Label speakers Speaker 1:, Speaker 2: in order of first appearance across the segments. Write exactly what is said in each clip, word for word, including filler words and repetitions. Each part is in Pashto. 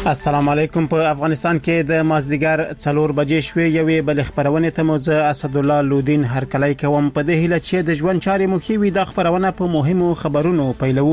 Speaker 1: السلام علیکم. په افغانستان کې د مازدیګر څلور بجې شوې یوې بل خبرونه ته موزه اسد الله لودین هرکلی کوم په دې هیله چې د ژوند چارې مخې وي د خبرونه په مهمو خبرونو پیلو.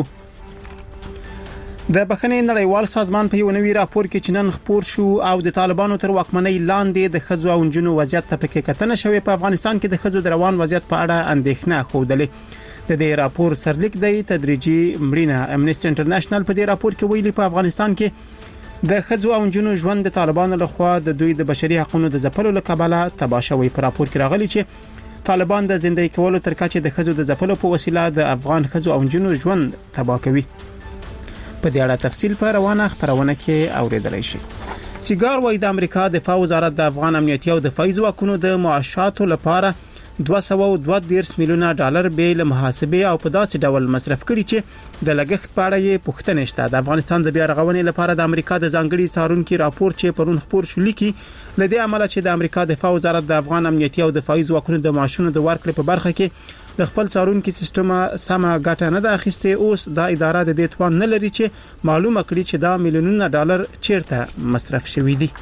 Speaker 1: د بخښنې نړیوال سازمان په یو نوي راپور کې چې نن خپور شو او د طالبانو تر واکمنۍ لاندې د خزو او نجونو وضعیت ته پکې کتنه شوې. په افغانستان کې د خزو د روان وضعیت په اړه اندېښنه خوده. د دې راپور سرلیک دی تدریجي مړینه. امنیسټي انټرنیشنل په دې راپور کې ویلي په افغانستان کې د خزو او نجونو ژوند د طالبانو لخوا د دوی د بشري حقوقو د ځپلو لکبله تباه شوی. په راپور کې راغلي چې طالبان د زندګۍ کولو تر کچې د خزو د ځپلو په وسیله د افغان خزو او نجونو ژوند تباه کوي. په دې اړه تفصیل په روانه خبرونه کې اوریدلای شي. سیګار وای د امریکا دفاع وزارت د افغان امنیتي او دفاعي ځواکونو د معاشاتو لپاره دوه سوه او دوه دیرش میلیونه ډالر به له محاسبه او په داسې ډول مصرف کړي چې د لګښت په اړه یې پوښتنه شته. د افغانستان د بیا رغونې لپاره د امریکا د ځانګړي څارونکو راپور چې پرون خپور شو لیکي لدې عمله چې د امریکا دفاع وزارت د افغان امنیتي او دفاعي ځواکونو د معاشونو د ورکړې په برخه کې د خپل څارونکو سیستم سمه ګټه نه ده اخیسته. اوس د اداره د دې توان نه لري چې معلومه کړي چې دا میلیونونه ډالر چیرته مصرف شوي دي.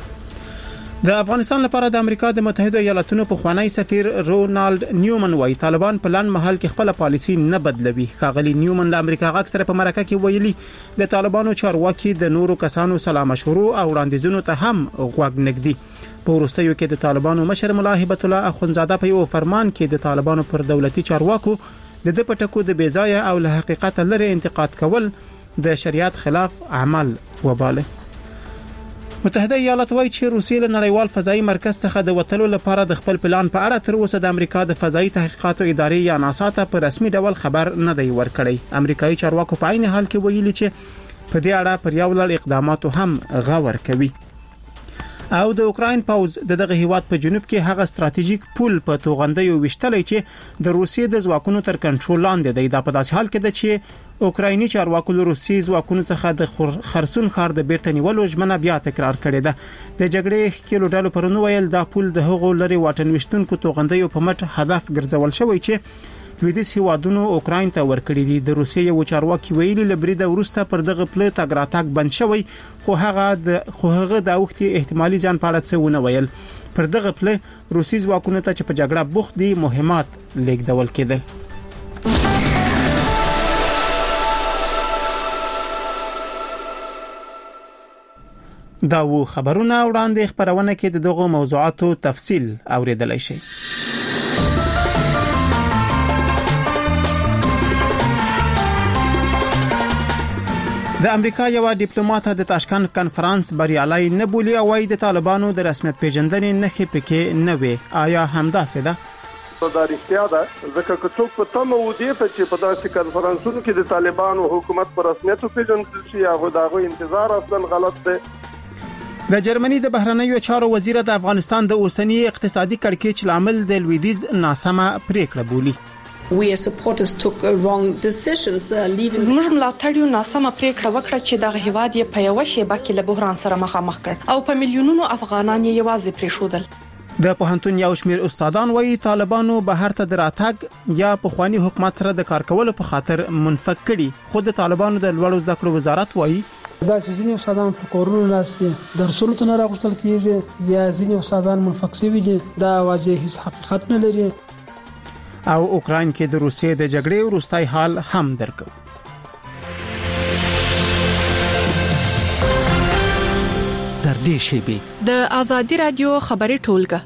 Speaker 1: د افغانستان لپاره د امریکا د متحده ایالاتونو په خوانی سفیر رونالد نیومن وايي طالبان په لاندې محل کې خپل پالیسي نه بدلوي. ښاغلي نیومن د امریکا غږ سره په مرکه کې ویلي د طالبانو چارواکي د نورو کسانو سلام مشورو او وړاندیزونو ته هم غوږ نږدي. په وروستیو کې د طالبانو مشر ملا هبت الله اخونزاده په یو فرمان کې د طالبانو پر دولتي چارواکو د د پټکو د بیځایه او له حقیقت لري انتقاد کول د شریعت خلاف عمل وباله. متحده ایالات وايي چې روسیه له نړیوال فضایي مرکز څخه د وټلو لپاره د خپل پلان په اړه تر اوسه د امریکا د فضایي تحقیقاتو ادارې یا ناسا ته په رسمي ډول خبر نه دی ورکړی. امریکایي چارواکو په عین حال کې ویلي چې په دې اړه پر یو لړ اقداماتو هم غور کوي. او د اوکراین پوز د دغه هیواد په جنوب کې هغه ستراتیژیک پول په توغندیو وشتلې چې د روسیې د ځواکونو تر کنټرول لاندې دی. دا په داسې حال کې ده چې اوکرایني چارواکو له روسي ځواکونو څخه د خرسون ښار د بیرته نیولو ژمنه بیا تکرار کړې ده. د جګړې ښکېلو ډلو پرونی ویل دا پول د هغو لري واټن وشتونکو توغندیو په مټ هدف ګرځول شوی چې لویدیځ هیوادونو اوکراین ته ورکړي دي. د روسیې یو چارواکي ویلي لبریده ورسته پر دغه پله تاګ راتاګ بند شوی خو هغه د خو هغه د اوختي احتمالي ځان په اړه څه ونه ویل. پر دغه پله روسي ځواکونو ته چې په جګړه بوخت دي مهمات لیږدول کېدل. دا و خبرونه وړاندې خبرونه کې د دغه موضوعاتو تفصیل اوریدلای شي. د امریکا یو ډیپلوماټ د تاشکند کانفرنس بریالي نه بولی او وايي د طالبانو د رسمیت پیژندنې نه پکې نه وي. آیا همداسې ده؟
Speaker 2: دا رښتیا ده ځکه چې څوک په تمه و دي ته چې په داسې کانفرنسونو کې د طالبانو حکومت پر رسمیت پیژندل شي هغه دغه انتظار اصلا غلط دی.
Speaker 1: د جرمني د بهرنیو چارو وزیر د افغانستان د اوسنی اقتصادي کړکېچ لامل د لویدیځ ناسمه پریکړه بولی.
Speaker 3: We as supporters took wrong decisions uh, leaving.
Speaker 4: زموږ ملاتړیو ناسمه پریکړه وکړه چې دغه هیواد یې په یو شیبه کې له بحران سره مخامخ کړ او په میلیونونو افغانان یې یوازې پریښودل.
Speaker 1: د پوهنتون یو شمېر استادان وایي طالبانو بهر ته دراتګ یا په خواني حکومت سره د کار کولو په خاطر منفک کړي. خود طالبانو د لوړو زده کړو وزارت وایي
Speaker 5: دا چې ځینې استادان په کورونو ناست درسونو ته نه راغوښتل کیږي یا ځینې استادان منفک شوي دي. دا واضح هیڅ حقیقت نه لري.
Speaker 1: او اوکراین کې د روسیې د جګړې وروستۍ حال هم درکو.
Speaker 6: در دې شیبي
Speaker 4: د ازادي رادیو خبري ټولګه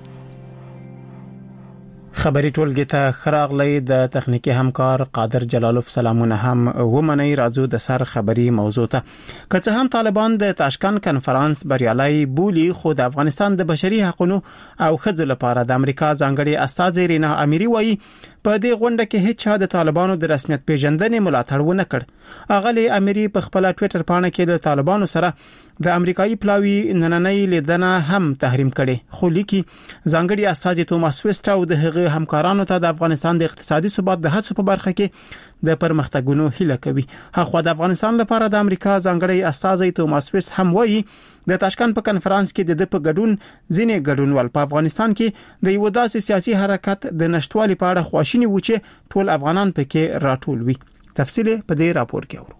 Speaker 1: خبري ټولګه ته خراغلی د تخنیکی همکار قادر جلالوف سلامونه هم ومني. راځو د سر خبري موضوع ته. که څه هم طالبان د تاشکند کانفرنس بریالي بولی خو د افغانستان د بشري حقوقو او خځو لپاره د امریکا ځانګړي استاذ رینا اميري وایي په دې غونډه کې هیڅ چا د طالبانو د رسمیت پیژندنې ملاتړ ونه کړ. اغلی اميري په خپل ټوئیټر باندې کې د طالبانو سره د امریکایي پلاوی نننۍ لیدنه هم تحریم کړي. خو لیکي ځانګړي استاذ توماس ویسټ او د هغه همکارانو ته د افغانستان د اقتصادي ثبات د هڅو په برخه کې د پرمختګونو هیله کوي. هغه د افغانستان لپاره د امریکا ځانګړي استاذ توماس ویسټ هم وایي د تاشکند په کانفرنس کې د په ګډون ځینې ګډونوال په افغانستان کې د یو داسې سیاسي حرکت د نشټوالي په اړه خواشینی و چې ټول افغانان پکې راټول وي. تفصیل په دې راپور کې اورو.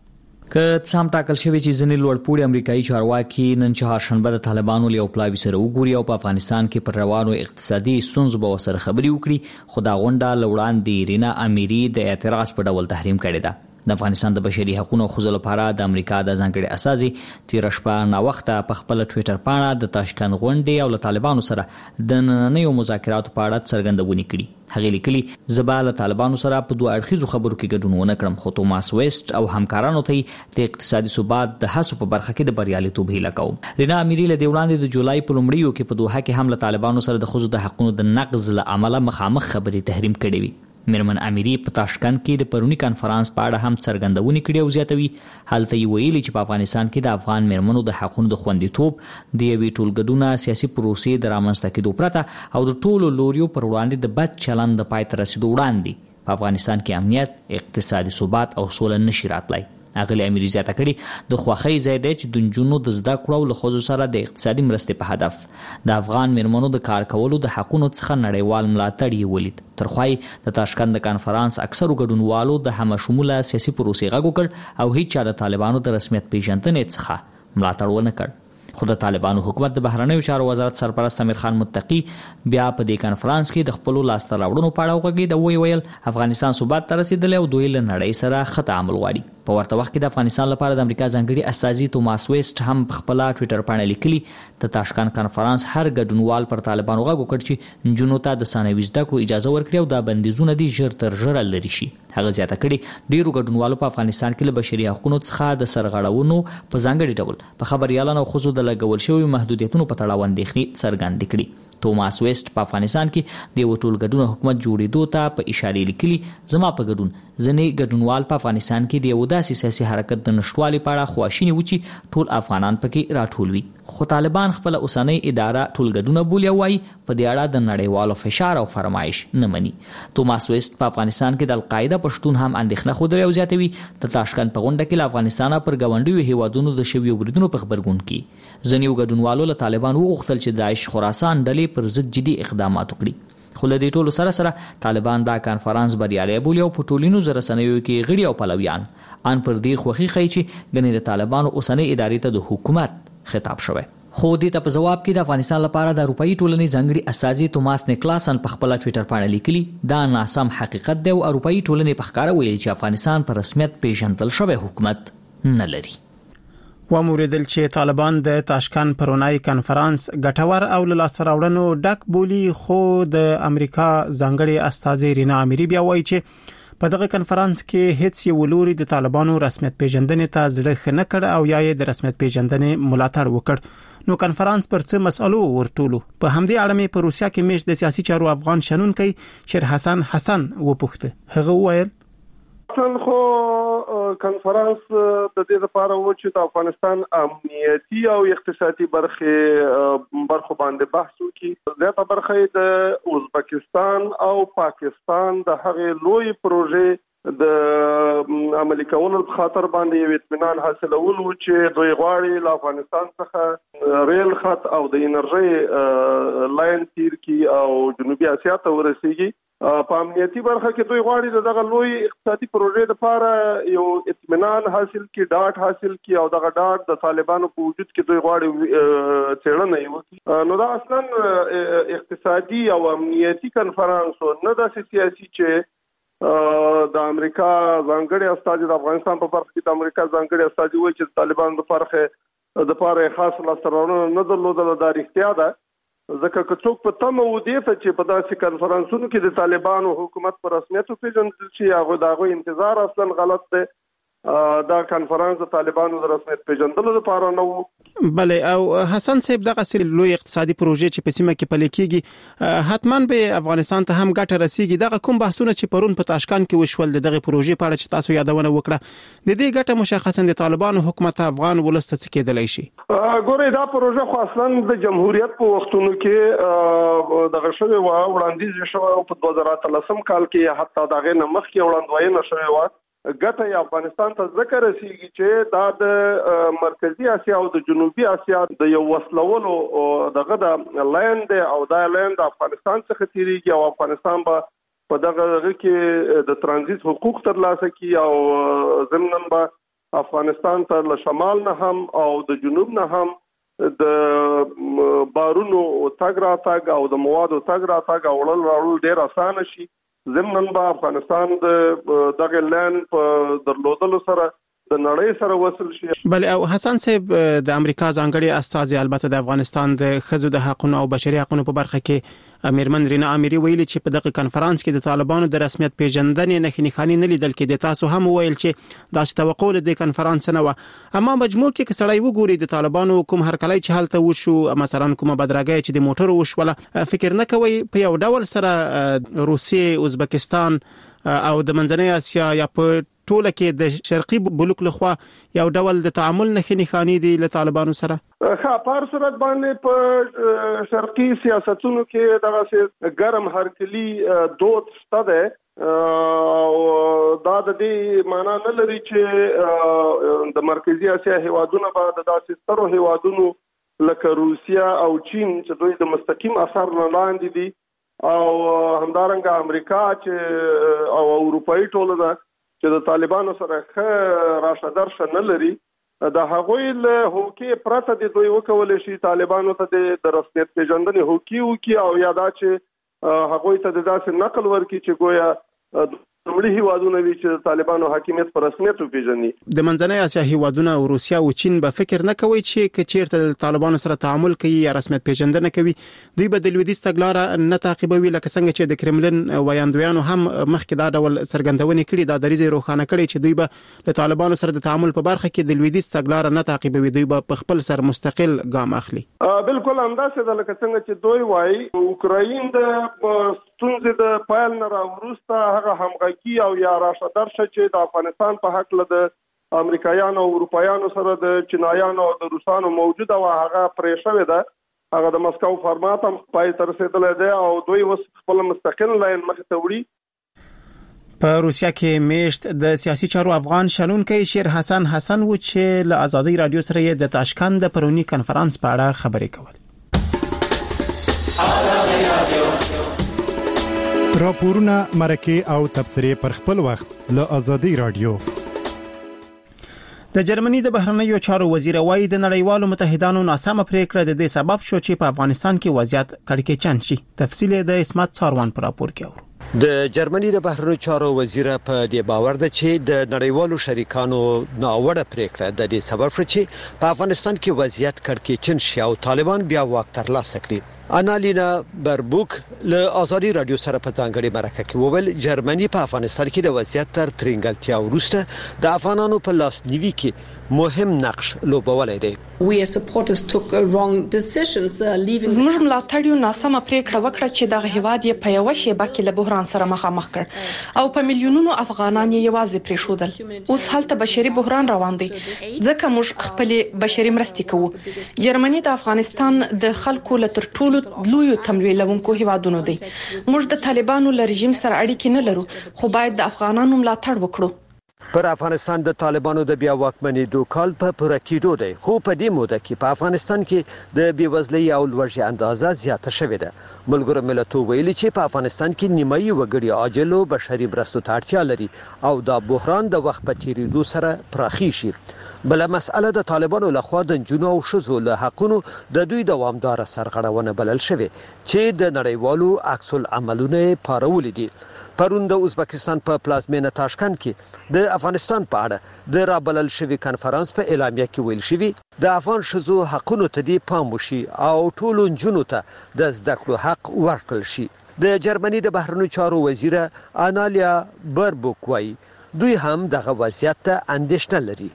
Speaker 7: که څام ټاکل شوی چې ځینې لوړپوړي امریکایي چارواکي نن چهارشنبه د طالبانو له پلاوي سره وګوري او په افغانستان کې پر روانو اقتصادي ستونزو به سره خبري وکړي، خو دا غونډه لوړاندې رینا اميري د اعتراض په ډول تحریم کړې ده. د افغانستان د بشري حقوقو خو لپاره د امریکا د ځانګړي اساسي تیر شپه نا وخته په خپل ټوئیټر باندې د تاشکند غونډې او له طالبانو سره د نننیو مذاکراتو په اړه څرګندونې کړي. هغه لیکلي زباله طالبانو سره په دوه اړخیزو خبرو کې ګډون ونه کړم، خو توماس ویسټ او همکارانو ته د اقتصادي ثبات د هڅو په برخه کې د بریالیتوب هیله کوم. رینا اميري له وړاندې د جولای په لومړیو کې په دوحه کې هم له طالبانو سره د ښځو د حقوقو د نقض له عمله مخامخ خبرې تحریم کړې وي. میرمن اميري په تاشکند کې د پرونی کانفرنس په اړه هم څرګندونې کړې او زیاتوي هلته یې ویلي چې په افغانستان کې د افغان میرمنو د حقوقو د خوندیتوب د یوې ټولګډونه سیاسي پروسې د رامنځته کېدو پرته او د ټولو لوریو پر وړاندې د بد چلند د پای ته رسیدو وړاندې په افغانستان کې امنیت، اقتصادي ثبات او سوله نشي راتلای. اغلی اميري زیاته کړي د خوخی زیاده چې د جنونو د زده کړو له خوځو سره د اقتصادي مرستې په هدف د افغان میرمنو د کار کولو د حقونو څخه نړیوال ملاتړ یې ولید. ترخوای د تاشکند کانفرنس اکثرو ګډونوالو د هم شموله سیاسي پروسې غږ وکړ او هیڅ چا د طالبانو د رسمیت پیژندنې څخه ملاتړ ونه کړ. خو د طالبانو حکومت د بهرنیو چارو وزارت سرپرست امیر خان متقی بیا په دې کانفرنس کې د خپل لاسته راوړنو په اړه وغږېد او ویل افغانستان ثبات ته رسیدلی او دوی له نړۍ سره ښه تعامل غواړي. په ورته وخت کې د افغانستان لپاره د امریکا ځانګړي استازي توماس ویسټ هم په خپل ټوئیټر باندې لیکلي د تاشکند کانفرنس هر ګډونوال پر طالبانو غږ وکړ چې جنونو ته د ثانوي زده کړو اجازه ورکړي او دا بندیزونه دي ژر تر ژره لري شي. هغه زیاته کړي ډیرو ګډونوالو په افغانستان کې له بشري حقوقو څخه د سرغړونو په ځانګړي ډول په خبريالانو خصوص د لګول شوی محدودیتونو په تړاو اندېښنې څرګندې کړي. توماس ویسټ په افغانستان کې د وټول ګډون حکومت جوړېدو ته په اشاره لیکلي زما په ګډون ځنې ګډونوال په افغانستان کې د یو داسې سیاسي حرکت د نشټوالي په اړه خواشینی و چې ټول افغانان پکې راټول وي، خو طالبان خپل اوسنۍ اداره ټول ګډونه بولي او وايي په دې اړه د نړیوالو فشار او فرمایش نه مني. توماس ویسټ په افغانستان کې د القاعده پښتون هم اندېښنه خوده او زیاتوي د تاشکند په غونډه کې له افغانستان پر ګاونډیو هیوادونو د شویو بریدونو په خبرګون کې ځنیو ګډونوالو له طالبان وغوښتل چې داعش خراسان ډلې پر ضد جدي اقدامات وکړي. خو له دې ټولو سره سره طالبان دا کانفرنس بریالی بولي او په ټولینو رسنیو کې غړي او پلویان ان پر دې خوخي خي چې ګنې د طالبانو اوسنۍ ادارې ته د حکومت خطاب شوی. خو دې ته په جواب کې د افغانستان لپاره د اروپאי ټولنې ځانګړي استازي توماس نیکلاسن په خپل ټوئیټر باندې لیکلي دا ناسم حقیقت دی او اروپאי ټولنې په ښکاره ویلي چې افغانستان په رسمیت پیژندل شوی حکومت نه لري.
Speaker 1: وموریدل چې طالبان د تاشکند پرونای کانفرنس ګټور او له لاسته راوړنو ډک بولی، خو د امریکا ځانګړي استازي رینا اميري بیا وایي چې په دغه کانفرنس کې هیڅ یو لوري د طالبانو رسمیت پیژندنې ته ځړخ نه کړ او یا یې د رسمیت پیژندنې ملاتړ وکړ. نو کانفرنس پر څه مسالو ورټولو په همدې اړه مې په روسیا کې میش د سیاسي چارو افغان شنونکي شیر حسن حسن وپوښته. هغه وویل
Speaker 2: خو کانفرنس د دې لپاره و چې د افغانستان امنیتي او اقتصادي برخه برخه باندې بحث وکړي. زیاته برخه د ازبکستان او پاکستان د هغې لوی پروژې د عملي کولو په خاطر باندې یو اطمینان حاصلول و چې دوی غواړي له افغانستان څخه ریل خط او د انرژي لاین تیر کی او جنوبي اسیا ته ورسیږي. په امنیتي برخه کې دوی غواړي دغه لوی اقتصادي پروژې لپاره یو اطمینان حاصل کی ډاټ حاصل کی او دغه ډاټ د طالبانو په وجود کې دوی غواړي څېړنه یې وکړي. نو دا اصلا اقتصادي او امنیتي کنفرانس نه د سیاسي چې د امریکا ځانګړي استازي د افغانستان په برخه کې د امریکا ځانګړي استازي وایي چې طالبان د فرخه د لپاره خاص لاسته راوړنه نه درلودل. دا رښتیا ده، ځکه که څوک په تمه و دې ته چې په داسې کانفرنسونو کې د طالبانو حکومت په رسمیت وپېژندل شي هغه د هغوی انتظار اصلا غلط دی. دا کانفرنس د طالبانو د رسمیت پیژندلو لپاره نه و.
Speaker 1: بله، او حسن صاحب دغه سری لوی اقتصادي پروژې چې په سیمه کې پلي کیږي حتما به افغانستان ته هم ګټه رسیږي. دغه کوم بحثونه چې پرون په تاشکند کې وشول دغه پروژې په اړه چې تاسو یادونه وکړه د دې ګټه مشخصا د طالبانو حکومت افغان ولست څخه کېدلی شي؟
Speaker 2: ګورې دا پروژه خو اصلا د جمهوریت په وختونو کې دغه شوی و وړاندیز شوی په دوه زره اتلسم کال کې حتی دغه نه مخکې وړاندوینه شوی و. ګټه یې افغانستان ته ځکه رسیږي چې دا د مرکزی اسیا او د جنوبي اسیا د یو وسلولو دغه د لاین دی او دا لاین د افغانستان څخه تیریږي او افغانستان به په دغه کې د ترانزیت حقوق ترلاسه کوي او ضمناً به افغانستان ته له شمال نه هم او د جنوب نه هم د بارونو تګ راتګ او د موادو تګ راتګ او وړل راوړل ډیر اسانه شي. زمونږ په افغانستان د دغه لین په درلودلو سره د نړۍ سره وصل شي.
Speaker 1: بل او حسن صاحب د امریکا ځانګړي استازي البته د افغانستان د خزو د حقوقو او بشري حقوقو په برخه کې امیرمن رینا اميري ویلي چې په دغه کانفرنس کې د طالبانو د رسمیت پیژندنې نه خني نه لیدل کې د تاسو هم ویل چې دا توقع له کانفرنس نه و، اما مجموع کې کسړی وګوري د طالبانو کوم هرکلی چې حالت وشو مثلا کومه بدرګي چې د موټر وشوله فکر نه کوي په یو ډول سره روسیه، ازبکستان او د منځنۍ اسیا یا په ټوله کې د شرقي بلوک لخوا یو ډول د تعامل نه خني دي له طالبانو سره؟
Speaker 2: ښه په صورت باندې په شرقي سیاستونو کې دغه ګرم هرکلی دود شته او دا د دې معنا نه لري چې د مرکزی اسیا هیوادونو به د داسې سترو هیوادونو لکه روسیا او چین چې دوی د مستقیم اثر نه لاندې دي او همدارنګه امریکا چې او اروپאי ټولنه چې د طالبانو سره ښه راشه درشه نه لري، د هغوی له هوکي پرته د دوی وکول شي طالبانو ته د رسمیت پیژندنې هوکي وکي او یا دا چې هغوی ته د داسې نقل ورکي چې گویا نړۍ هیوادونه وی چې طالبانو حاکمیت پر رسمیت پیژني.
Speaker 1: د منځنۍ اسیا هیوادونه او روسیا او چین به فکر نه کوي چې کچیرته طالبانو سره تعامل کوي یا رسمیت پیژندنه کوي، دوی به د لویدیځ تګلارې نه تعقیبوي لکه څنګه چې د کرملین وایاندویانو هم مخکې دا ډول څرګندونې کړې، دا دریځ روښانه کړي چې دوی به د طالبانو سره د تعامل په برخه کې د لویدیځ تګلارې نه تعقیبوي، دوی به په خپل سر مستقل ګام اخلي.
Speaker 2: بالکل همداسې ده لکه څنګه چې دوی وایي اوکراین د ستونزې د پایل نه راوروسته هغه همغږي او یا راشه درشه چې د افغانستان په حق له د امریکایانو او اروپایانو سره د چینایانو او د روسانو موجوده و هغه پرې شوې ده، هغه د مسکو فارمات هم پای تر رسیدلې ده او دوی اوس خپل مستقل لاین مخ ته وړي.
Speaker 1: په روسیا کې میشت د سیاسي چارو افغان شنونکي شیر حسن حسن و چې له آزادۍ رادیو سره د تاشکند د پرونی کانفرنس په اړه خبرې کول.
Speaker 8: راپورونه، مرکه او تبصرې پر خپل وخت له آزادۍ رادیو.
Speaker 1: د جرمني د بهرنیو چارو وزیر وايي د نړیوالو متحدانو ناسمه پریکړه د دې سبب شو چې په افغانستان کې وضعیت کړکېچن شي. تفصیل د اسمت څاروان پر راپور کې اورو.
Speaker 9: د جرمني د بهرنیو چارو وزیر په دې باور ده چې د نړیوالو شریکانو ناوړه پریکړه د دې سبب شو چې په افغانستان کې وضعیت کړکېچن شي او طالبان بیا واک ترلاسه کړي. انالینا بربوک له آزادۍ رادیو سره په ځانګړي مرکه کې وویل جرمني په افغانستان کې د وضعیت تر ترنګلتیا وروسته د افغانانو په لاسنیوي کې مهم نقش لوبولی دی.
Speaker 3: We as supporters took wrong decisions leaving.
Speaker 4: زموږ ملاتړیو ناسمه پریکړه وکړه چې دغه هیواد یې په یو شیبه کې له بحران سره مخامخ کړ او په میلیونونو افغانان یې یوازې پریښودل. اوس هلته بشري بحران روان دی ځکه موږ خپل بشري مرستې کوو. جرمني د افغانستان د خلکو له تر ټولو لوی تمویلونکو هیوادونو دی. موږ د طالبانو له رژیم سره اړیکې نه لرو خو باید د افغانانو ملاتړ وکړو.
Speaker 9: پر افغانستان د طالبانو د بیا واکمنېدو کال په پوره کېدو دی خو په دې موده کې په افغانستان کې د بیوزلۍ او لوږې اندازه زیاته شوې ده. ملګرو ملتونو ویلي چې په افغانستان کې نیمایي وګړي عاجلو بشري مرستو ته اړتیا لري او دا بحران د وخت په تیریدو سره پراخیږي. بل مسأله د طالبانو لخوا د جنونو او شذو له حقونو د دوی دوامدار سرغړونه بلل شوې چې د نړیوالو عکس العملونه پارول دي. پرون د ازبکستان په پلازمینه تاشکند کې د افغانستان په اړه د رابلل شوی کانفرنس په اعلامیه کې ویل شوی د افغان شذو حقونو ته دی پام وشي او ټولو جنونو ته د زده کړو حق ورکړل شي. د جرمني د بهرنیو چارو وزیر انالیا بربوک وايي دوی هم دغه وضعیت ته اندېښنه لري.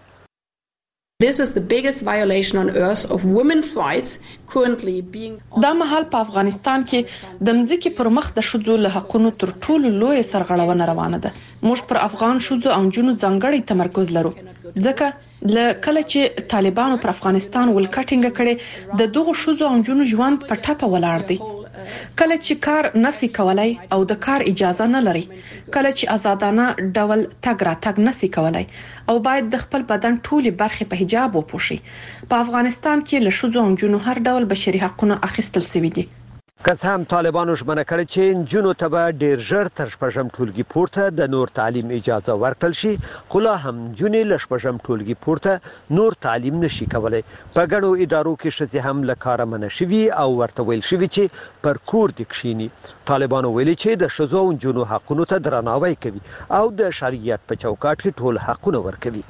Speaker 3: This is the biggest violation on earth of women's rights currently being.
Speaker 4: دا مهال په افغانستان کې د مځکې پر مخ د ښځو له حقونو تر ټولو لوی سرغړونه روانه ده. موږ پر افغان ښځو او جنونو ځانګړی تمرکز لرو ځکه ل کله چې طالبانو پر افغانستان ولکټینګ کړي د دغه ښځو او جنونو ژوند په ټاپه ولاړ دی. کله چې کار نسی کولای او د کار اجازه نه لري، کله چې آزادانه ډول تګ را تګ نسی کولای او باید د خپل بدن ټولي برخې په حجاب وپوشي. په افغانستان کې له ښځو او جنونو هر ډول بشري حقوقونه اخیستل شوي دي.
Speaker 9: که هم طالبانو ژمنه کړې چې نجونو ته به ډیر ژر تر شپږم ټولګي پورته د نور تعلیم اجازه ورکړل شي، خو لا هم نجونې له شپږم ټولګي پورته نور تعلیم نشي کولای. په ګڼو ادارو کې ښځې هم له کاره منع شوي او ورته ویل شوي چې پر کور دې کښیني. طالبانو ویلي چې د ښځو او نجونو حقونو ته درناوی کوي او د شریعت په چوکاټ کې ټول حقونه ورکوي.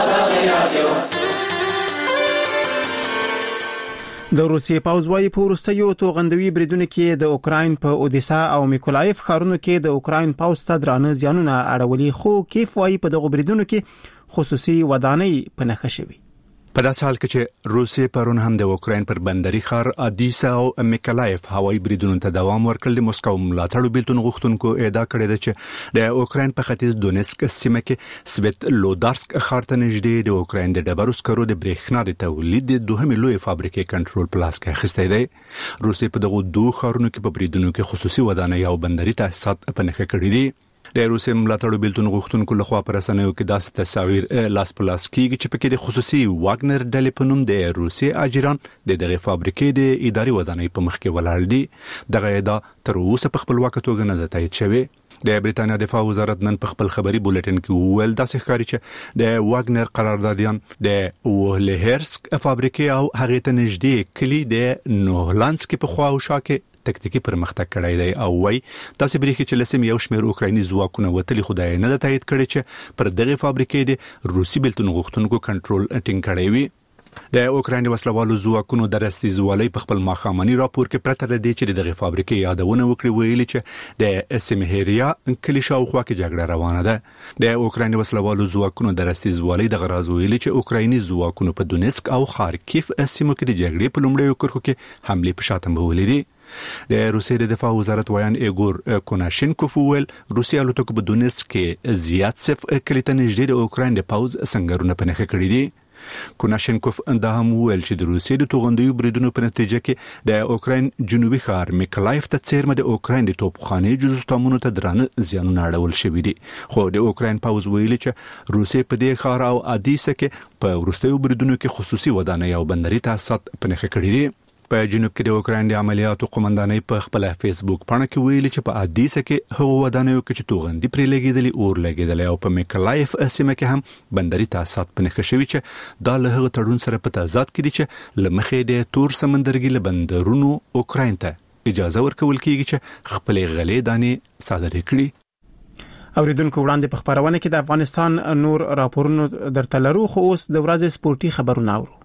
Speaker 1: د روسیې پوځ وايي په وروستیو توغندوي بریدونو کې د اوکراین په اودیسا او میکولایف ښارونو کې د اوکراین پوځ ته درانه زیانونه اړولي، خو کیف وايي په دغه بریدونو کې خصوصي ودانۍ په نښه شوي.
Speaker 10: په داسې حال کې چې روسیې پرون هم د اوکراین پر بندري ښار اودیسا او میکولایف هوایي بریدونو ته دوام ورکړل. موسکو ملاتړو بیلتون غوښتونکو ادعا کړې ده چې د اوکراین په ختیځ دونیسک سیمه کې سویت لودارسک ښار ته نږدې د اوکراین د ډبرو سکرو د برېښنا د تولید د دوهمې لوی فابریکې کنټرول په لاس کې اخیستی دی. روسیې په دغه دوه ښارونو کې په بریدونو کې خصوصي ودانۍ او بندري تاسیسات په نښه کړي دي. د روسیې ملاتړو بیلتون غوښتونکو لخوا پر رسنیو کې داسې تصاویر لاس په لاس کېږي چې پکې د خصوصي واګنر ډلې په نوم د روسیې اجران د دغه فابریکې د اداري ودانۍ په مخ کې ولاړ دي. دغه ادعا تر اوسه په خپلواکه توګه نه ده تایید شوې. د بریټانیا دفاع وزارت نن په خپل خبري بولټین کې وویل داسې ښکاري چې د واګنر قراردادیان د وهلهرسک فابریکې او هغې ته نږدې کلی د نوهلانسک په خوا او شا کې تکتیکی پرمختګ کړی دی او وای تاسو بریخي چې لسم یو شمېر اوکرایني ځواکونه وتلی خدای نه د تایید کړي چې پر دغه فابریکې د روسي بیلتون غوښتونکو کنټرول ټینګ کړی وي. د اوکراین وسلوالو ځواکونو د رستیزوالۍ په خپل ماښامني راپور کې پرته لري چې دغه فابریکې یادونه وکړي، ویلي چې د سیمهریا کلی شاوخوا کې جګړه روانه ده. د اوکراین وسلوالو ځواکونو د رستیزوالۍ د غراز ویلي چې اوکرایني ځواکونو په دونیسک او خارکیف سیمو کې د جګړې په لومړیو کرښو کې حمله په شاتم ولیدي. د روسیې د دفاع وزارت ویان ایګور کوناشینکوف ویل روسیا الوتکو په دونیسک کې زیات صف کلیته نږدې د اوکراین د پوز سنگرونه په نښه کړي دي. کوناشینکوف دا هم ویل چې د روسیې د توغندیو بریدونو په نتیجه کې د اوکراین جنوبي ښار میکولایف ته څیرمه د اوکراین د توپخانې جزستامونو ته درانه زیانونه اړول شوي دي. خو د اوکراین پوز ویلي چې روسیې په دې ښار او اودیسا کې په وروستیو بریدونو کې خصوصي ودانۍ او بندري تاسیسات په نښه کړي دي. په جنوب کې د اوکراین د عملیاتو قومندانۍ په خپل فیسبوک پاڼه کې ویلي چې په اودیسا کې هغه ودانیو کې چې توغندي پرې لګیدلې اور لګیدلې او په میکولایف سیمه کې هم بندري تاسیسات په نښه شوي چې دا له هغه تړون سره په تضاد کې دي چې له مخې د تور سمندرګي له بندرونو اوکراین ته اجازه ورکول کیږي چې خپل غلې دانې صادرې کړي.
Speaker 1: اوریدونکو وړاندې په خبرونه کې د افغانستان نور راپورونه درته لرو، خو اوس د ورځې سپورتي خبرونه اورو.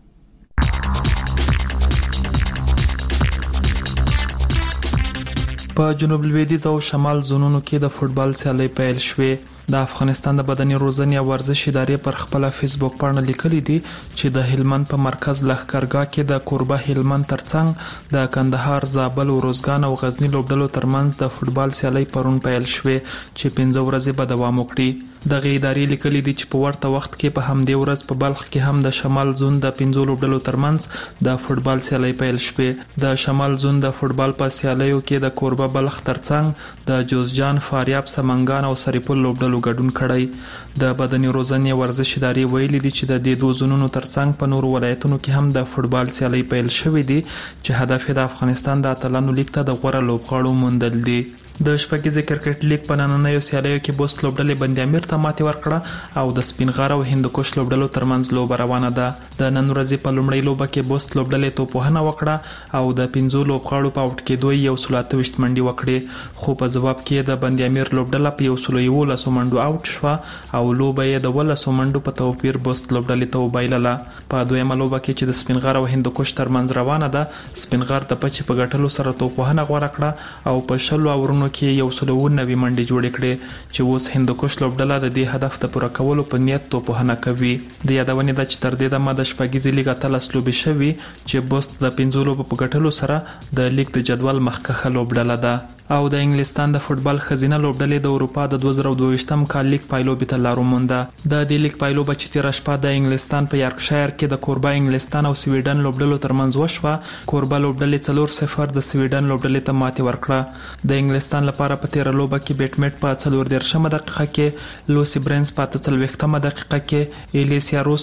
Speaker 11: په جنوب لویدیځ او شمال زونونو کې د فوتبال سیالۍ پیل شوې. د افغانستان د بدني روزنې او ورزش ادارې پر خپل فیسبوک پاڼه لیکلي دي چې د هلمند په مرکز لښکرګاه کې د کوربه هلمند ترڅنګ د کندهار، زابل، وروزګان او غزنی لوبډلو ترمنځ د فوتبال سیالۍ پرون پیل شوې چې پنځه ورځې به دوام وکړي. دغه ادارې لیکلي دي چې په ورته وخت کې په همدې ورځ په بلخ کې هم د شمال زون د پنځو لوبډلو ترمنځ د فوتبال سیالۍ پیل شوې. د شمال زون د فوتبال په سیالیو کې د کوربه بلخ ترڅنګ د جوزجان، فاریاب، سمنګان او سرپل لوبډلو ګډون کړی. د بدني روزنې ورزش ادارې ویلي دي چې د دې دوه زونونو ترڅنګ په نورو ولایتونو کې هم د فوتبال سیالۍ پیل شوې دي چې هدف د افغانستان د اتلانو لیګ ته د غوړه لوبغاړو موندل دي. د شپږیزې کرکټ لیګ په نننیو سیالیو کې بوست لوبډلې بند امیر ته ماتې ورکړه او د سپین غر او هندوکش لوبډلو ترمنځ لوبه روانه ده. د نن ورځې په لومړۍ لوبه کې بوست لوبډلې توپوهنه وکړه او د پنځو لوبغاړو په اوټ کېدو یو سل اته ویشت منډې وکړې، خو په ځواب کې د بند امیر لوبډله په یو سل یولسو منډو اوټ شوه او لوبه یې د ولسو منډو په توپیر بوست لوبډلې ته وبایلله. په دویمه لوبه کې چې د سپین غر او هندوکش ترمنځ روانه ده، سپین غر د پچې په ګټلو سره توپوهنه غوره کړه او په شلو اورونو کې یو سل نوي منډې جوړې کړې چې اوس هندوکش لوبډله د دې هدف د پوره کولو په نیت توپوهنه کوي. د یادونې ده چې تر دې دمه د شپږیزې لیګ اتلس لوبې شوي چې بوست د پنځو لوبو په ګټلو سره د لیګ د جدول مخکښه لوبډله ده. او د انګلستان د فوتبال خزینه لوبډلې د اروپا د دوه زره دوه ویشتم کال لیګ پایلوبې ته لارو مونده. د دې لیګ پایلوبه چې تېره شپه د انګلستان په یارکشایر کې د کوربه انګلستان او سویډن لوبډلو ترمنځ وشوه، کوربه لوبډلې څلور صفر د سویډن لوبډلې ته ماتې ورکړه. د انګلستان لپاره په تېره لوبه کې بیټمیټ په څلور دېرشمه دقیقه کې، لوسی برنس په اته څلوېښتمه دقیقه کې، ایلیسیا روسا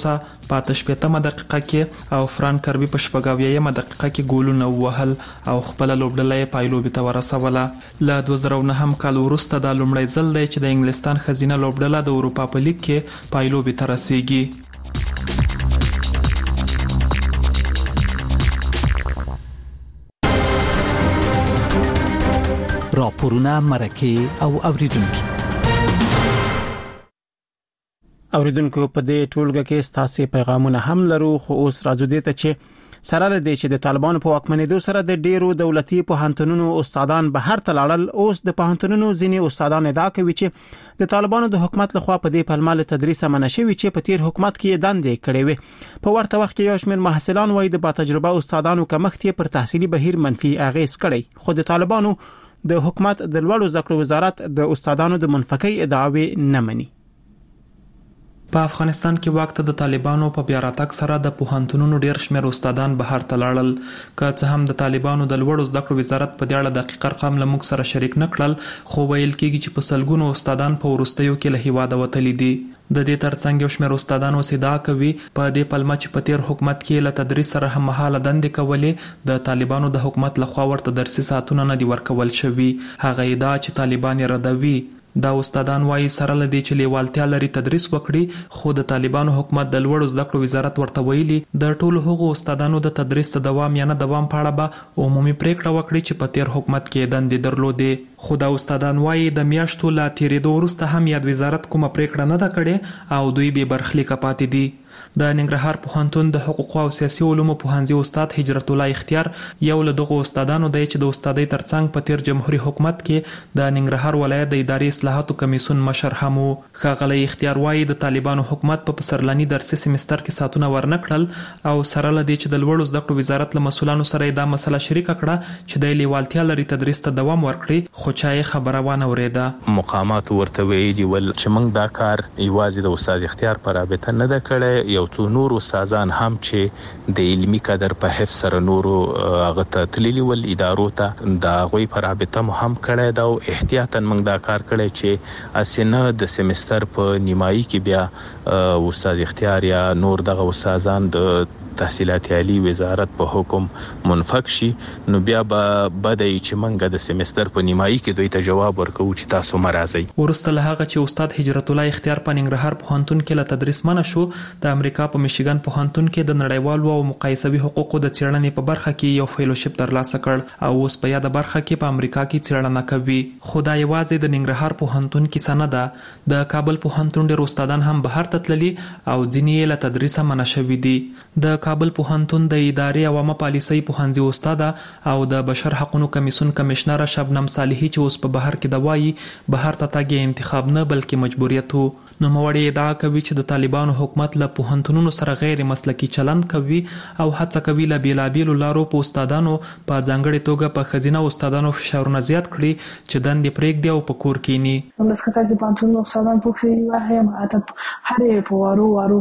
Speaker 11: په تشپېتمه دقیقه کې او فرانک کربي په شپږاویایمه دقیقه کې ګولونه ووهل او خپل لوبډله پایلوبي ته ورسوله. له دوه زره نهم کال وروسته دا لومړی ځل دی چې د انګلستان ښځینه لوبډله د اروپا په لیګ کې پایلوبي ته رسیږي.
Speaker 6: راپورونه، مرکې او اوریدونکو
Speaker 1: اوریدونکو په دې ټولګه کې ستاسو پیغامونه هم لرو، خو اوس راځو دې ته چې سره لدې چې د طالبانو په واکمنېدو سره د ډیرو دولتي پوهنتونونو استادان بهر ته لاړل. اوس د پوهنتونونو ځینې استادان ادعا کوي چې د طالبانو د حکومت لخوا په دې پلمه له تدریس منع شوی چې په تیر حکومت کې دندې کړې وي. په ورته وخت کې یو شمېر محصلان وایي د با تجربه استادانو کمښت پر تحصیلي بهیر منفي اغیز کړی، خو د طالبانو د حکومت د لوړو زده کړو وزارت د استادانو د منفکۍ ادعاوې نه مني.
Speaker 11: په افغانستان کې وخت د طالبانو په بیا راتګ سره د پوهنتونونو ډیر شمېر استادان بهر ته لاړل. که څه هم د طالبانو د لوړو زده کړو وزارت په دې اړه دقیق ارقام له موږ سره شریک نه کړل، خو ویل کېږي چې په سلګونو استادان په وروستیو کې له هیواده وتلي دي. د دې ترڅنګ یو شمېر استادان ادعا کوي په دې پلمه چې په تیر حکومت کې له تدریس سره هم مهاله دندې کولې د طالبانو د حکومت لخوا ورته درسي ساعتونه نه دي ورکول شوي. هغه ادعا چې طالبان یې ردوي. دا استادان وایي سره لدی چې لیوالتیا لري تدریس وکړي، خو د طالبانو حکومت د لوړو زده کړو وزارت ورته ویلي د ټولو هغو استادانو د تدریس د دوام یا نه دوام په اړه به عمومي پریکړه وکړي چې په تیر حکومت کې دندې درلودې. خو دا استادان وایي د میاشتو لا تیرېدو وروسته هم یاد وزارت کومه پریکړه نه ده کړې او دوی به برخلیکه پاتې دي. د ننګرهار پوهنتون د حقوقو او سیاسي علومو پوهنځي استاد هجرت الله اختیار یو له دغو استادانو دی چې د استادۍ ترڅنګ په تیر جمهوریت حکومت کې د ننګرهار ولایت د اداري اصلاحاتو کمیسیون مشر هم و. ښاغلی اختیار وایي د طالبانو حکومت په پسرلني درسي سیمستر کې ساعتونه ورنکړل او سره له دې چې د لوړو زده کړو وزارت له مسؤلانو سره دا مسله شریکه کړه چې د لیوالتیا لري تدریس ته دوام ورکړي، خو چا یې خبره وانه ورېده.
Speaker 12: مقامات ورته ویلي ول چې موږ دا کار یوازې د استاد اختیار پر رابطه نه ده کړی، یو څو نور استادان هم چې د علمي قدر په حفظ سره نورو هغه ته تللي ول ادارو ته د هغوی په رابطه مو هم کړی ده او احتیاطاً موږ دا کار کړی چې اسې نه د سیمستر په نیمایي کې بیا استاد اختیار یا نور دغه استادان د تحصیلات عالی وزارت په حکم منفک شي، نو بیا به بدای چې منګه د سیمستر په نیمایي کې دوی ته جواب ورکو چې تاسو مرزي.
Speaker 11: ورسته له هغه چې استاد هجرت الله اختیار په ننګرهار پوهنتون کې له تدریس منع شو، د امریکا په میشیګن پوهنتون کې د نړیوالو او مقایسوي حقوقو د څېړنې په برخه کې یو فیلوشپ ترلاسه کړ او اوس په یاده برخه کې په امریکا کې څېړنه کوي. خو دا یوازې د ننګرهار پوهنتون کې نه ده، د کابل پوهنتون ډېر استادان هم بهر ته تللي او ځینې یې له تدریسه منع شوي دي. د کابل پوهنتون د ادارې عوامه پالیسۍ پوهنځي استاده او د بشر حقوقو کمیسیون کمشنر شبنم صالحي چې اوس په بهر کې دوایي بهر ته تګ انتخاب نه بلکې مجبوریت وو. نو موړي ادعا کوي چې د طالبانو حکومت له پوهنتونونو سره غیر مسلکي چلند کوي او هڅه کوي له بیلابیلو لارو په استادانو په ځانګړي توګه په خزینه استادانو فشارونه زیات کړي چې دندې پرېږدي او په کور کینی.
Speaker 5: مسکه چې پانتون استادان په کې واهم اته هر په وارو وارو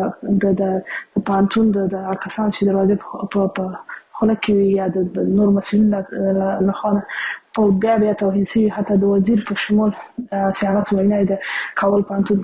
Speaker 5: د د پانتون د کسان چې دروازه په خونه کې یا د نور مسؤلین له خوا په بیا بیا توهین شوي، حتی د وزیر په شمول سیاست وینای د کابل پانتون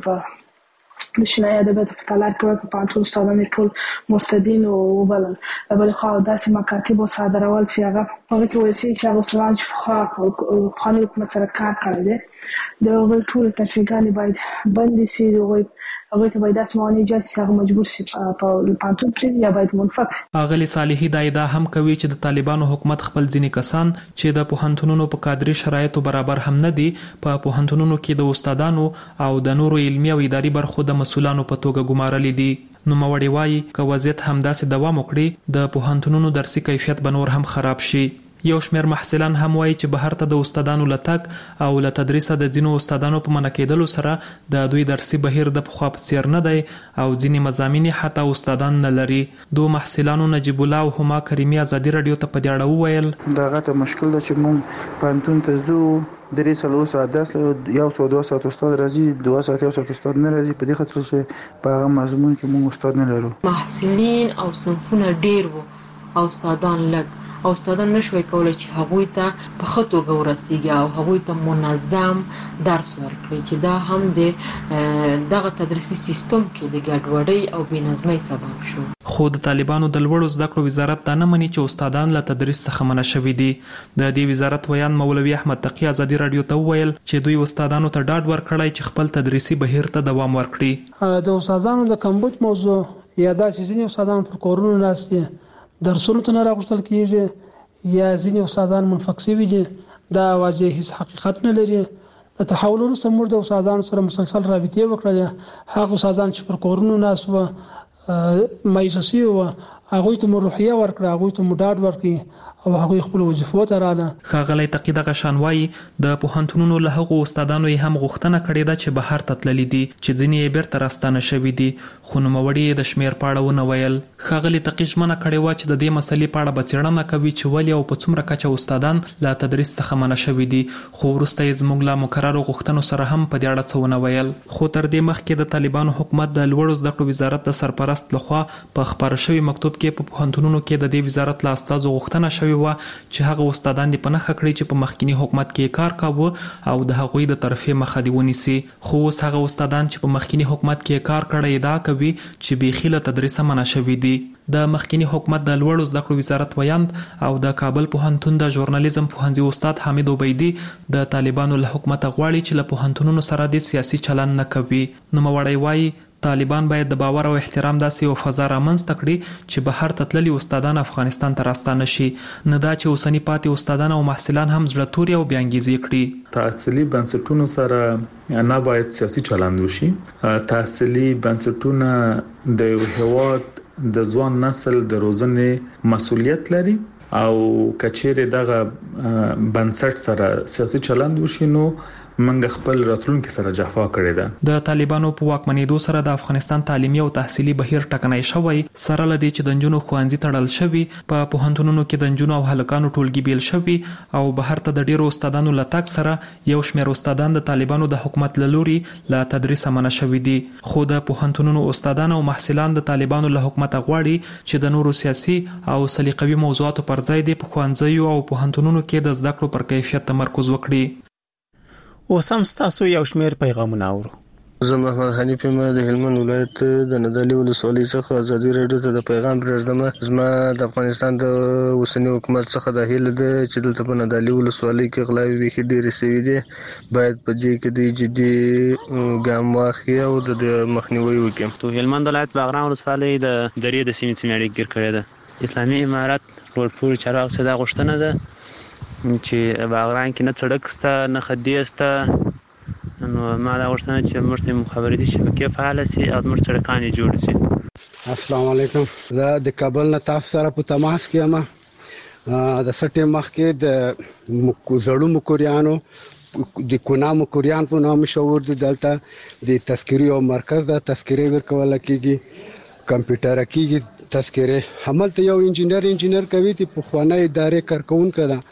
Speaker 5: په د شنای ادبیاتو په تالار کې په پانتون استادان ټول مرتدین او وبلل. بل خو داسې مکاتب صادرول چې هغه هغه کې وایي چې هغه سلام چې خو خاني حکومت سره کار کړی دی، د هغوی ټول تشویقانې باید بندې شي، د هغوی هغوی ته باید داسې موانع ایجاد شي هغه مجبور شي په پانتون پرېږدي یا باید منفک شي.
Speaker 11: اغلې صالحي دا ادعا هم کوي چې د طالبانو حکومت خپل ځینې کسان چې د پوهنتونونو په کادري شرایطو برابر هم نه دي په پوهنتونونو کې د استادانو او د نورو علمي او اداري برخو د مسؤلانو په توګه ګمارلي دي. نو موړي وایي که وضعیت همداسې دوام وکړي د پوهنتونونو درسي کیفیت به نور هم خراب شي. یو شمېر محصلان هم وایي چې بهر ته د استادانو لتک او له تدریسه د ځینو استادانو په منع کېدلو سره د دوی درسي بهیر د پخوا په څېر نه دی او ځینې مضامین حتی استادان نه لري. دوه محصلانو نجیب الله او هما کریمي ازادي رادیو ته په دې اړه وویل
Speaker 13: دغه ته مشکل ده چې موږ پانتون ته ځو درې څلور ساعت درس لرو، یو ساعت دوه ساعت استاد راځي، دوه ساعت یو ساعت استاد نه راځي، په دې خاطر چې په هغه مضمون کې موږ استاد نه لرو.
Speaker 14: محصلین او صنفونه ډېر وو او استادان لږ او استادان نشوي کولای چې هغوی ته په ښه توګه ورسیږي او هغوی ته منظم درس ورکړي چې دا هم د دغه تدریسي سیستم کې د ګډوډۍ او بې نظمۍ سبب شو.
Speaker 11: خو د طالبانو د لوړو زده کړو وزارت دا نه مني چې استادان له تدریس څخه منع شوي دي. د دې وزارت ویان مولوي احمد تقی ازادي رادیو ته وویل چې دوی استادانو ته ډاډ ورکړی چې خپل تدریسي بهیر ته دوام ورکړي.
Speaker 15: د استادانو د کمبود موضوع یا دا چې ځینې استادان پر کورونو ناست درسونو ته نه راغوښتل کېږي یا ځینې استادان منفق شوي دي، دا واضح هیڅ حقیقت نه لري. د تحول وروسته موږ د استادانو سره مسلسل رابطې وکړلې. هغه استادان چې پر کورونو ناست وو مایوسي وو، هغوی ته مو روحیه ورکړه، هغوی ته مو ډاډ ورکړي او هغوی خپل وظیفو ته راغله.
Speaker 11: ښاغلی تقي دغه شان وایي د پوهنتونونو له هغو استادانو یې هم غوښتنه کړې ده چې بهر ته تللي دي چې ځینې یې بیرته راستانه شوي دي، خو نوموړي یې د شمېر په اړه ونه ویل. ښاغلي تقي ژمنه کړې وه چې د دې مسلې په اړه به څېړنه کوي چې ولې او په څومره کچه استادان له تدریس څخه منع شوي دي، خو وروسته یې زموږ له مکررو غوښتنو سره هم په دې اړه څه ونه ویل. خو تر دې مخکې د طالبانو حکومت د لوړو زده کړو وزارت د سرپرست لخوا په خپاره شوي مکتوب کې په پوهنتونونو کې د دې وزارت له استازو غوښتنه شوې وه چې هغه استادان دې په نښه کړي چې په مخکینی حکومت کې کار کاوه او د هغوی د طرفې مخه دې ونیسي. خو اوس هغه استادان چې په مخکینی حکومت کې کار کړی ادعا کوي چې بیخي له تدریسه منع شوي دي. د مخکینی حکومت د لوړو زده کړو وزارت ویاند او د کابل پوهنتون د ژورنالیزم پوهنځي استاد حامد عبیدي د طالبانو له حکومت غواړي چې له پوهنتونونو سره د سیاسي چلند نه کوي. نوموړی وایي طالبان باید د باور او احترام داسې یو فضا رامنځته کړي چې بهر ته تللي استادان افغانستان ته راستانه شي، نه دا چې اوسني پاتې استادان او محصلان هم زړه توري او بې انګیزې کړي.
Speaker 12: تحصیلي بنسټونو سره نه باید سیاسي چلند وشي. تحصیلي بنسټونه د یو هېواد د ځوان نسل د روزنې مسؤلیت لري او کچېره دغه بنسټ سره سیاسي چلند وشي نو منګ خپل راتلونکو سره جفا کړی ده.
Speaker 11: د طالبانو په واکمنېدو سره د افغانستان تعلیمي او تحصیلي بهیر ټکنی شوی، سره لدی چې د نجونو ښوونځي تړل شوي، په پوهنتونونو کې د نجونو او هلکانو ټولګي بیل شوي او بهر ته د ډیرو استادانو له تګ سره یو شمېر استادان د طالبانو د حکومت له لوري له تدریس منع شوي دي. خو د پوهنتونونو استادان او محصلان د طالبانو له حکومت غواړي چې د نورو سیاسي او سلیقوي موضوعاتو پر ځای د ښوونځیو او پوهنتونونو کې د زده کړو پر کیفیت تمرکز وکړي.
Speaker 1: اوس هم ستاسو یو شمېر پیغامونه اورو.
Speaker 16: زه محمد حنیف یم د هلمند ولایت د نادعلي ولسوالۍ څخه. ازادي راډیو ته د پیغام پرېږدم. زما د افغانستان د اوسني حکومت څخه د هیله ده چې دلته په نادعلي ولسوالۍ کې غلاوې بیخي ډېرې شوي دي، باید په دې کې د جدي ګام واخلي او د مخنیوي وکړي.
Speaker 17: تو هلمند ولایت باغران ولسوالۍ د درې د سیمې سیمې اړیکې ګیر کړې ده. اسلامي امارت ټولپورې چارواکو څخه دا غوښتنه ده چې باغران کې نه سړک شته نه خدي شته، نو ما دا غوښتنه چې موږ ته مخابراتي شبکې فعاله سي او موږ سړکان جوړ سي.
Speaker 18: السلام علیکم. زه د کابل نه تاسو سره په تماس کې یم. د سټې مخ کې د زړو مکوریانو د کونا مکوریان په نام مشهور دي. دلته د تذکری او مرکز د تذکری ورکول کېږي، کمپیوټر کېږي تذکره. هملته یو انجینر انجینر کوي چې په خوانه ادارې کارکونکو ده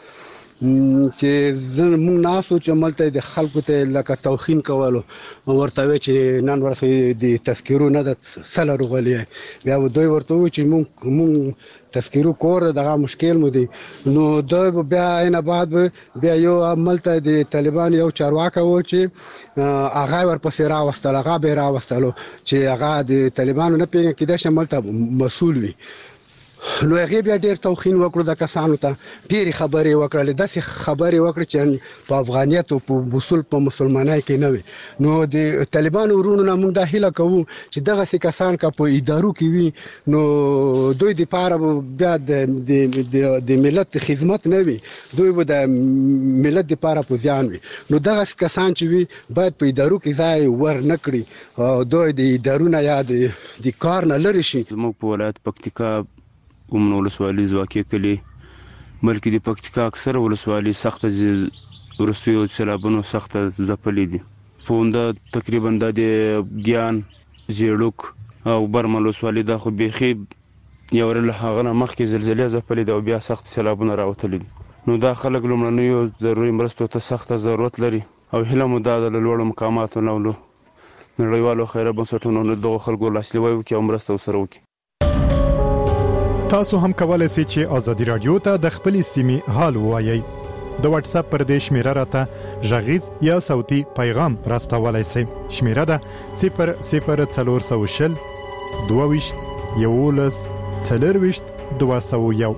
Speaker 18: چې زموږ ناسو چې ملته د خلکو ته لکه توخین کولو ورته وی چې نن ورته د تذکرو نه د سره رغلی بیا دوی ورته وی چې مونږ مونږ تذکرو کور دغه مشکل مو دی. نو دوی بیا اینه بعد بیا یو ملته د طالبان یو چارواکه و چې هغه ورپسې راوستل، هغه به راوستلو چې هغه د طالبانو نه پیږي کېدای شي ملته مسؤل وي. نو هغه بیا ډیر توخین وکړو د کسانو ته، ډیر خبرې وکړلې، داسې خبرې وکړې چې په افغانیت او په وصول په مسلمانۍ کې نه وي. نو د طالبانو ورونو نه موږ دا هیله کوو چې دغه سي کسان که په ادارو کې وي نو دوی د پاره بیا د د ملت خدمت نه وي، دوی به د ملت د پاره په ځان وي. نو دغه کسان چې وي باید په ادارو کې ځای ور نه کړي او دوی د ادارو نه یا د کار نه لري شي.
Speaker 19: زموږ په ولایت پکتیکا اومن ولسوالۍ زواکې کلي بلکې د پکتیکا اکثره ولسوالۍ سخته وروستیو سیلابونو سخته ځپلې دي. په همدا تقریبا دا د ګیان، زیړوک او برمل ولسوالۍ دا خو بیخي یو له هغه نه مخکې زلزلې ځپلې دي او بیا سخت سیلابونه راوتلي دي. نو دا خلک لومړنیو ضروري مرستو ته سخته ضرورت لري او هیله مو دا د لوړو مقاماتو نه ولو نړیوالو خیره بنسټونو نه دغو خلکو لاسلیوی وکړي او مرسته ورسره وکړي.
Speaker 8: تاسو هم کولای شئ چې ازادي رادیو ته د خپل سیمې حال ووایي. د واتس اپ پر دې شمیره راته غږیز یا صوتي پیغام راستولای شئ. شمیره ده صفر صفر څلور سوه شل دوه ویشت یولس څلور ویشت دوه سوه یو.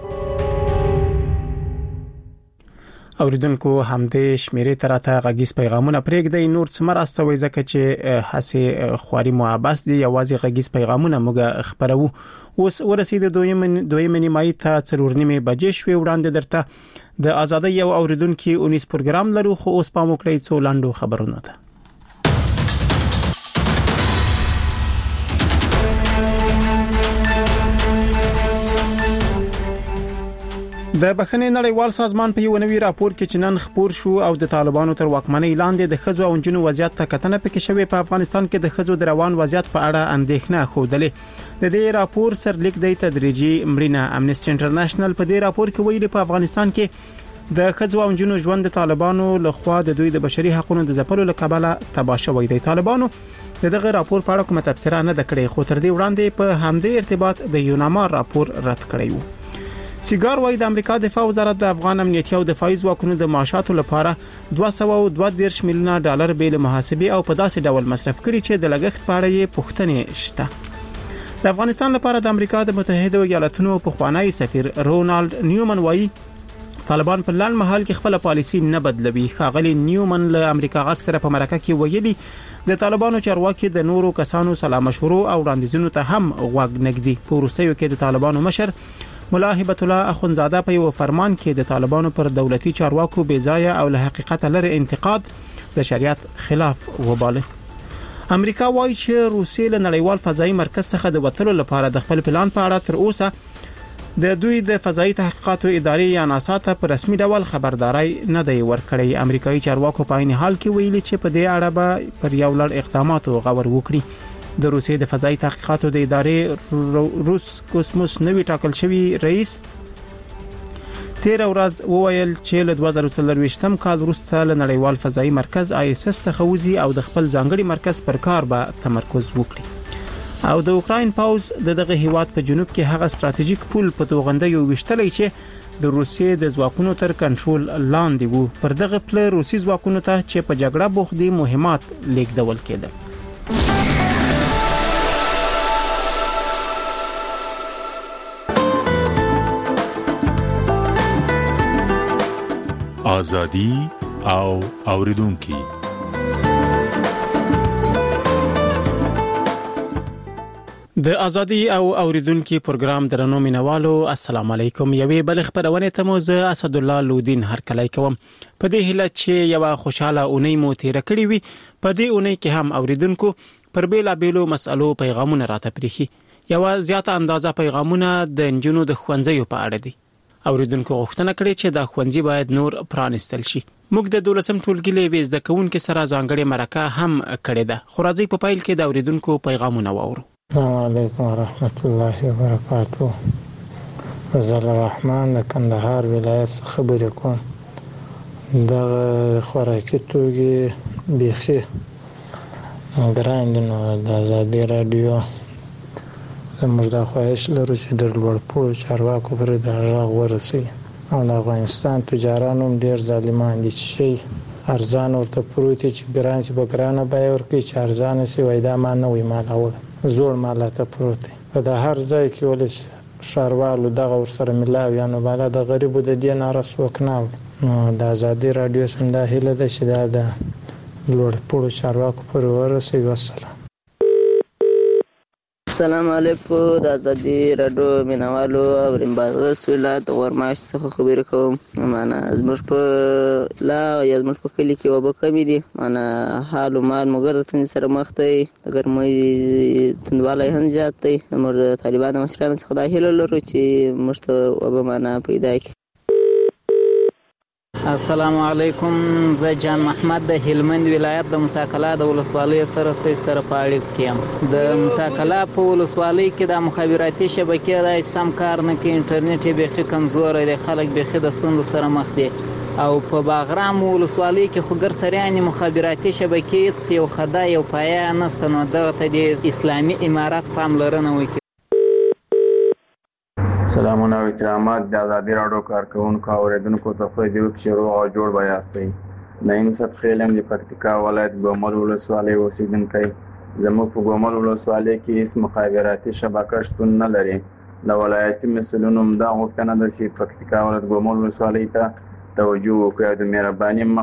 Speaker 1: اوریدونکو همدې شمیرې تراته غږیز پیغامونه پرېږدئ، نور څه مرسته وي ځکه چې هسې خواري معبس دي، یوازې غږیز پیغامونه موږ خبرو. اوس ورسید دویم دویم نیمایي ته څلور نیمې بجې شوې. وړاندې درته د ازادۍ یو اوریدونکو اونیس پروګرام لرو، خو اوس پام وکړئ څو لاندو خبرونه ده. د بخښنې نړیوال سازمان په یو نوي راپور کې چې نن خپور شو او د طالبانو تر واکمنۍ لاندې د ښځو او نجونو وضعیت ته کتنه پکې شوې، په افغانستان کې د ښځو د روان وضعیت په اړه اندېښنه خوده. د دې راپور سرلیک دی تدریجي مړینه. امنیسټي انټرنیشنل په دې راپور کې ویلي په افغانستان کې د ښځو او نجونو ژوند د طالبانو لخوا د دوی د بشري حقوقو د ځپلو لکبله تباه شوی دی. طالبانو دغه راپور په اړه کومه تفسیر نه د کړې، خو تر دې وړاندې په همدې ارتباط د یوناما راپور رد کړی و. سیګار وايي د امریکا دفاع وزارت د افغان امنیتي او دفاعي ځواکونو د معاشاتو لپاره دوه سوه او دوه دېرش میلیونه ډالر بیل محاسبه او په داسې ډول مصرف کړي چې د لګښت په اړه یې پوښتنې شته. د افغانستان لپاره د امریکا د متحده ایالاتونو پخوانی سفیر رونالد نیومن وايي طالبان په لړ مهال کې خپل پالیسی نه بدلوي. ښاغلي نیومن له امریکا غاک سره په مرکه کې ویلي د طالبانو چارواکي د نورو کسانو سلام مشورو او وړاندیزونو ته هم غوږ نږدي. په وروستیو کې د طالبانو مشر مولا هبت الله اخونزاده په یو فرمان کې د طالبانو پر دولتي چارواکو بې ځای او له حقیقت لري انتقاد د شریعت خلاف وباله. امریکا وايي چې روسیې له نړیوال فضایي مرکز څخه د وټلو لپاره د خپل پلان په اړه تر اوسه د دوی د فضایي تحقیقاتو ادارې یا ناسا ته په رسمي ډول خبرداري نه دی ورکړی. امریکایي چارواکو په عین حال کې ویلي چې په دې اړه به پر یو لړ اقداماتو غور وکړي. د روسیې د فضایي تحقیقاتو د ادارې روس کوسموس نوی ټاکل شوی رئیس تیر ورځ وویل چې له دوه زره څلرویشتم کال وروسته له نړیوال فضایي مرکز آی اس اس څخه وځي او د خپل ځانګړي مرکز پر کار به تمرکز وکړي. او د اوکراین پاوز د دغه هیواد په جنوب کې هغه ستراتیژیک پول په توغنده یو وشتلې چې د روسیې د ځواکونو تر کنټرول لاندې وو. پر دغه پل روسي ځواکونو ته چې په جګړه بوخت دي مهمات لیکدول کېدل.
Speaker 10: ازادي او اوریدونکو.
Speaker 1: د ازادي او اوریدونکو پروګرام درنو مینوالو السلام علیکم. یوې بل خبرونه ته مو زه اسد الله لودین هر کله کوم په دې هله چې یو خوشاله اونۍ مو تیر کړی وي. په دې اونۍ کې هم اوریدونکو پر بیلا بیلو مسالو پیغامونه راته پریخي. یو زیاته اندازه پیغامونه د انجونو د خوندزیو په اړه دي. اوریدونکو غوښتنه کړې چې د خوندزي باید نور پرانستل شي. موږ د دولسم ټولګي لیویز د کونکو سره ځانګړي مرکه هم کړې ده. خو راځي په پایل کې د اوریدونکو پیغامونه واورو.
Speaker 20: السلام علیکم ورحمت الله وبرکاتہ. زل الرحمن د کندهار ولایت خبرې کوم. د خوراکي توګي بيخي ګراندنو د ازادي رادیو زموږ د خواهش لرو چې د لوړپوړو چارواکو پر د غږ ورسي او د افغانستان تجارانو ډیر ظالمان دي چې ارزان ورته پروت چې ګران چې بګرانه بای ورکي چې ارزان سي وای دا ما نه وي مال اول زوړ مالاته پروت په د هر ځای کې ولې شاروالو دغه ور سره ملاویانو بالا د غریبو د دین ارس وکناو. نو د ازادي رادیو څنګه هله د شدا د لوړپوړو چارواکو پر ورسي. والسلام.
Speaker 21: السلام علیکم. د ازادي رادیو مینوالو او رمباز ولایت ورماش څخه خبرې کوم. معنا زموږ په لا یا زموږ په کلی کې وبو کمی دي. معنا حال او مال مګر تن سره مخ دی اگر مې تندواله هم زیات دی. موږ طالبانو مشرانو څخه دا هیله لرو چې موږ ته وبو معنا پیدا کړي.
Speaker 22: السلام علیکم. زه جان محمد د هلمند ولایت د مساکلا د ولسوالۍ سره ستې سره پاړې کېم. د مساکلا په ولسوالۍ کې د مخابراتي شبکې د سم کار نه کې انټرنیټ به خې کمزور دی. خلک به خې د ستوندو سره مخ دي او په باغرام ولسوالۍ کې خو ګر سریانې مخابراتي شبکې یو خدای یو پایا نهسته. نو دغه ته د اسلامي امارات پاملرنه وکړي.
Speaker 2: سلامونه او احترامات د ازادي راډیو کارکونکو او اوریدونکو ته خو دې وکړو او جوړ بیا یاستئ. نعیم صدقې علم د پکتیکا ولایت ګومل ولسوالۍ اوسیدونکی. زموږ په ګومل ولسوالۍ کې هیڅ مخابراتي شبکه شتون نه لري. د ولایتي مسؤلینو همدا غوښتنه ده چې پکتیکا ولایت ګومل ولسوالۍ ته توجه وکړي او د مهرباني